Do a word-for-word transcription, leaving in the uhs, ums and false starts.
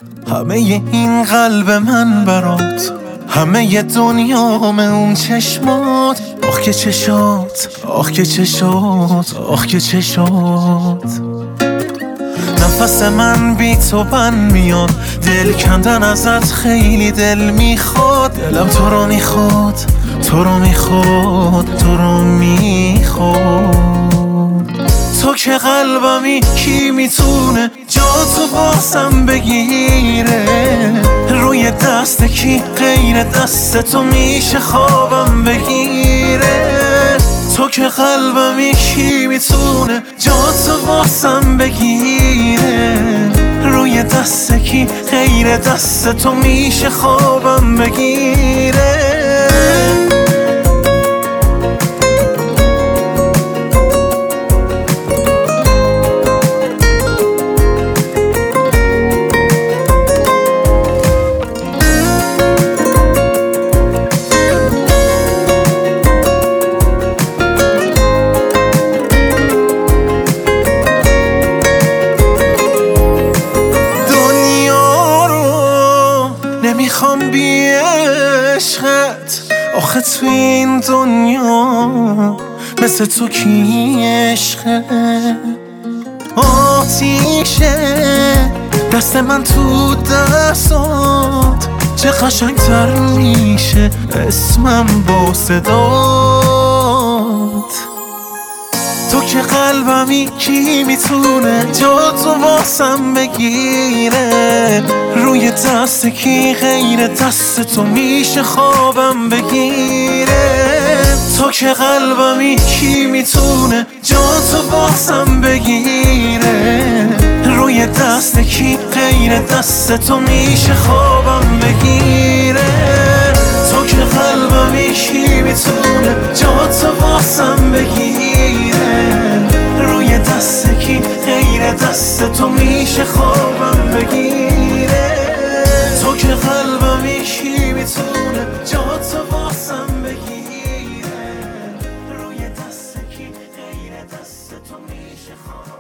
همه این قلب من برات، همه دنیام اون چشمات. آخ که چشات، آخ که چشات، آخ که چشات. نفس من بی تو بند میاد، دل کندن ازت خیلی دل میخواد. دلم تو رو میخواد، تو رو میخواد، تو رو میخواد. تو که قلبمی کی میتونه جا تو بازم بگیره؟ روی دست کی غیر دست تو میشه خوابم بگیره؟ تو که قلبمی کی میتونه جا تو بازم بگیره؟ روی دست کی غیر دست تو میشه خوابم بگیره؟ نمیخوام بی عشقت، آخه تو این دنیا مثل تو کی عشقه؟ آتیشه دست من تو دستات، چه قشنگتر میشه اسمم با صدات. تو که قلبمی کی میتونه جا تو واسم بگیره؟ روی دست کی غیر دست تو میشه خوابم بگیره؟ تو که قلبمی کی میتونه جا تو واسم بگیره؟ روی دست کی غیر دست تو میشه خوابم بگیره؟ تو که قلبمی کی میتونه جا تو واسم بگیره؟ روی دست کی غیر دست تو میشه خوابم بگیره؟ تو که قلبمی کی میتونه جا تو واسم بگیره؟ روی دست کی غیر دست تو میشه خوابم